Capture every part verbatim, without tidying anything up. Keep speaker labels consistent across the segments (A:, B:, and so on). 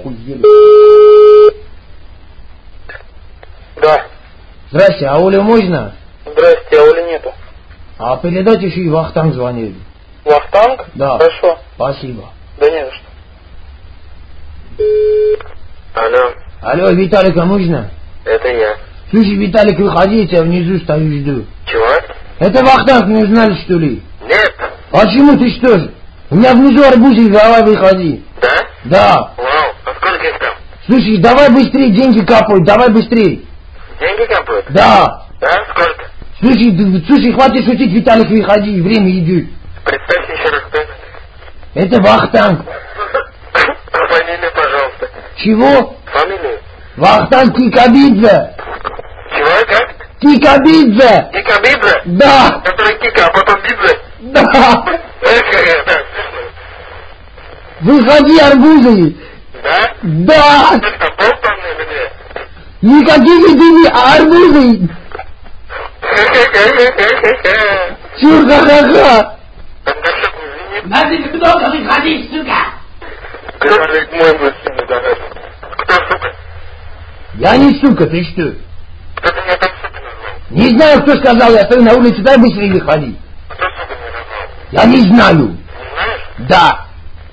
A: охуели.
B: Да.
A: Здрасте, а Олю можно?
B: Здрасте, а Оли нету.
A: А передайте, еще и Вахтанг звонили.
B: Вахтанг?
A: Да.
B: Хорошо.
A: Спасибо.
B: Да не за что. Алло.
A: Алло, Виталика можно?
B: Это я.
A: Слушай, Виталик, выходи, я тебя внизу стою, жду.
B: Чего?
A: Это Вахтанг, не узнали, что ли?
B: Нет.
A: Почему ты что же? У меня внизу арбузик, давай выходи.
B: Да?
A: Да.
B: Вау, а сколько их там?
A: Слушай, давай быстрее, деньги капают, давай быстрее.
B: Деньги капают?
A: Да.
B: Да? Сколько?
A: Слушай, д- слушай, хватит шутить, Виталик, выходи, время идет.
B: Представьте еще раз, кто это.
A: Это Вахтанг.
B: Фамилию, пожалуйста.
A: Чего?
B: Фамилию.
A: Вахтанг Кикабидзе.
B: Чего, как?
A: Кикабидзе.
B: Кика Бидзе?
A: Да.
B: Который Кика, а потом Бидзе?
A: Да.
B: Эх, это.
A: Выходи, арбузы.
B: Да?
A: Да.
B: Это болтан или где?
A: Никакие деньги, а арбузы. Чур, ха-ха-ха. Надо немного выходить, сука.
B: Карлик мой мужчина, давай. Кто, сука?
A: Я не сука, ты что?
B: Кто-то меня там сука назвал.
A: Не знаю, кто сказал, я стою на улице, дай быстрее выходи.
B: Кто сука меня назвал?
A: Я не знаю.
B: Не знаешь?
A: Да.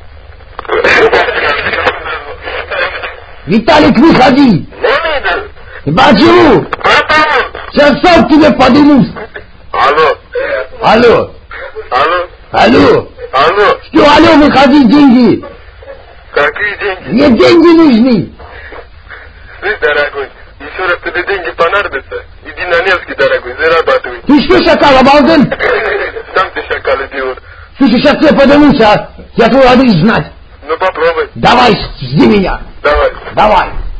A: Виталик, выходи.
B: Не видел.
A: Почему?
B: Потому.
A: Сейчас сам тебе подымусь.
B: Алло.
A: Алло.
B: Алло.
A: Алло.
B: Алло.
A: Что, алло, выходи, деньги.
B: Какие деньги?
A: Мне деньги нужны.
B: Слышь, дорогой, еще раз тебе деньги понадобятся, иди на Невский, дорогой, зарабатывай.
A: Ты что, шакал, обалден?
B: Сам ты шакал, идиот.
A: Слушай, сейчас тебе подымусь, а? Я твой адрес знать.
B: Ну попробуй.
A: Давай, жди меня.
B: Давай.
A: Давай.